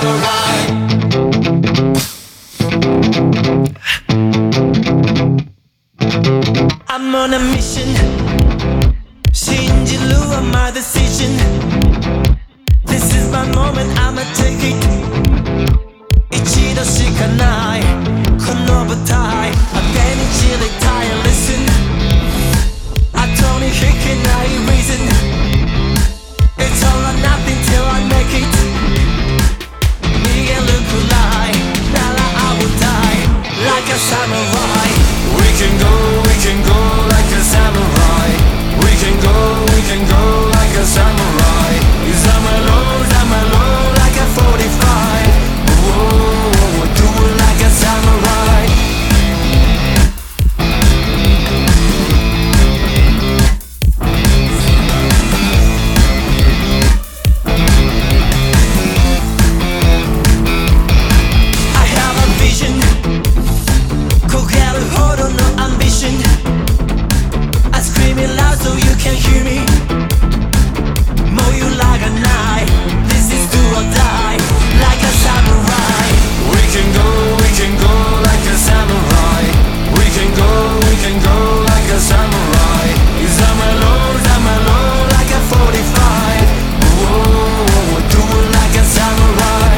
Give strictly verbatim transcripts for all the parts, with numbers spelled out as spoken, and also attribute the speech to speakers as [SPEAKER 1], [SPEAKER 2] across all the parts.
[SPEAKER 1] samurai. I'm on a mission. 신지루 on my decision. This is my moment, I'ma take it. 이치도 시간 나이 건너부타이 아베니지 retire, listen. I don't need hickey 나이 reason. It's all or nothing till I make it. 네게 look like 날아 I will die like a samurai. We can go, we can go like a samurai. We can go, we can go like a samurai. Zamalo, zamalo like a forty-five. Whoa, do it like a samurai. I have a vision. 고개를 hold no ambition. I scream it loud so you can hear me. Mow you like a knife. This is do or die, like a samurai. We can go, we can go like a samurai. We can go, we can go like a samurai. Zamalo, zamalo like a forty-five. Whoa, do it like a samurai.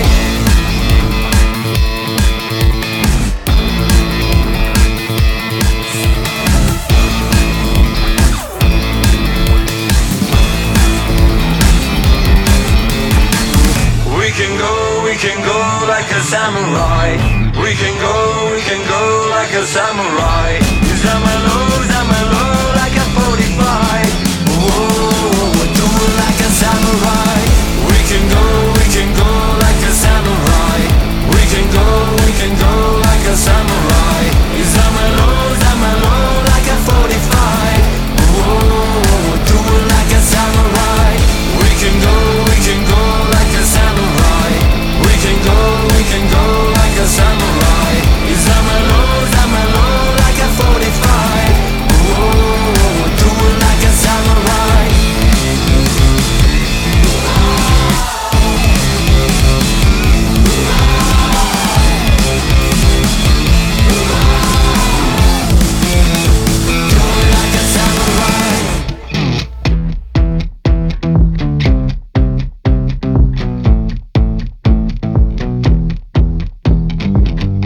[SPEAKER 1] We can go, we can go like a samurai. We can go, we can go like a samurai. Zamalo.